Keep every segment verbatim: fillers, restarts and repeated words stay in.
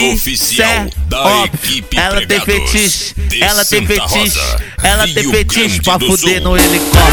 oficial da equipe ela tem Pregados fetiche, de ela tem Santa fetiche, Rosa, ela tem Rio fetiche Grande pra do fuder Sul. no helicóptero.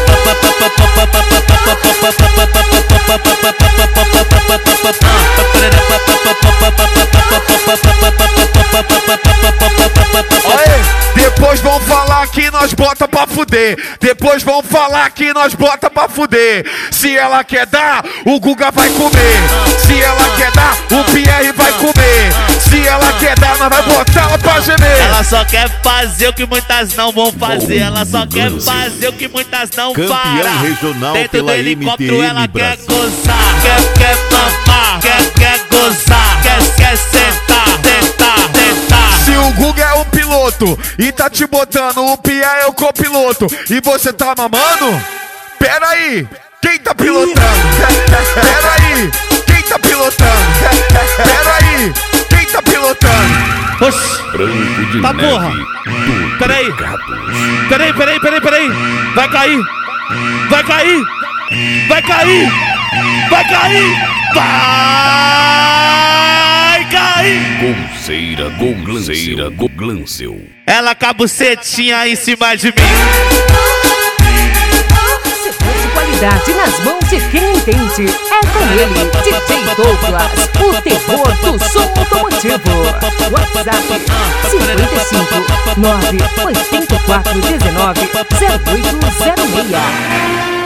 Depois vão falar que nós bota pra fuder. Depois vão falar que nós bota pra fuder. Se ela quer dar, o Guga vai comer. Se ela quer dar, o Pierre vai comer. Se ela quer dar, nós vai botar ela pra gemer. Ela só quer fazer o que muitas não vão fazer. Ela só quer fazer o que muitas não Campeão farão. regional Dentro pela do helicóptero M T M ela quer Brasil. gozar, quer, quer mamar, quer, quer gozar, quer, quer sentar, tentar, tentar. Se o Guga é o piloto e tá te botando, o Pierre é o copiloto e você tá mamando? Pera aí, quem tá pilotando? Pera aí, quem tá pilotando? Pera aí, quem tá pilotando? Oxi, Branco de tá neve porra. do Peraí. Pregados. Peraí, peraí, peraí, peraí. Vai cair, vai cair, vai cair, vai cair, vai cair. Golzeira, golzeira, goglanceu. Ela com a bucetinha em cima de mim. De qualidade nas mãos de quem entende. É com ele, D J Douglas, o terror do som automotivo. WhatsApp cinquenta e cinco, nove oito quatro um nove, zero oito zero seis.